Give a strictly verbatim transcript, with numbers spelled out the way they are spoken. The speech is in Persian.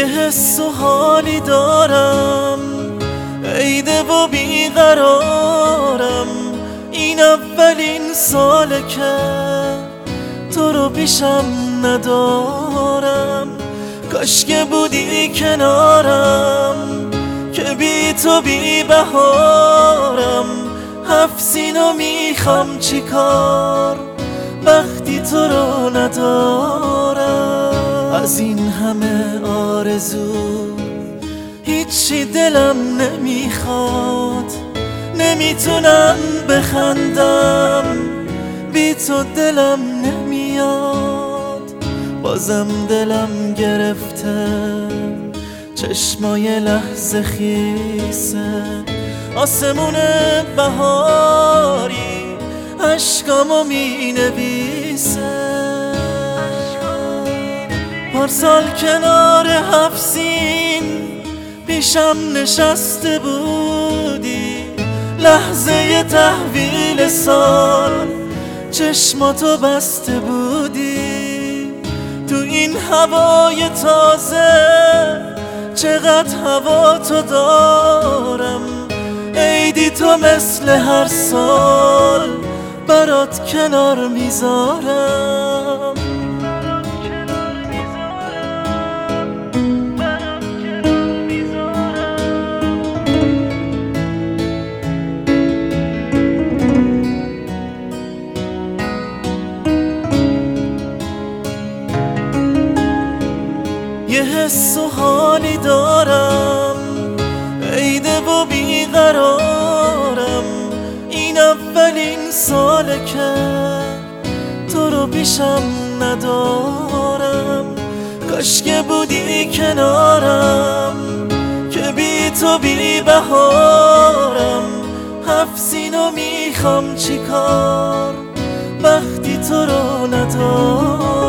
یه حس و حالی دارم، عیده و بیقرارم. این اولین ساله که تو رو پیشم ندارم. کاش که بودی کنارم که بی تو بی بهارم. هفت سینو میخوام چی کار وقتی تو رو ندارم. از این همه آرزو هیچی دلم نمیخواد. نمیتونم بخندم بی تو دلم نمیاد. بازم دلم گرفته چشمای لحظه خیسه. آسمون بهاری عشقامو می نویسه. پارسال کنار هفت سین پیشم نشسته بودی. لحظه تحویل سال چشماتو بسته بودی. تو این هوای تازه چقدر هوا تو دارم. عیدی تو مثل هر سال برات کنار میذارم. یه حس و حالی دارم، عیده و بیقرارم. این اولین ساله که تو رو پیشم ندارم. کاش که بودی کنارم که بی تو بی بهارم. هفت سینو میخوام چی کار وقتی تو رو ندارم.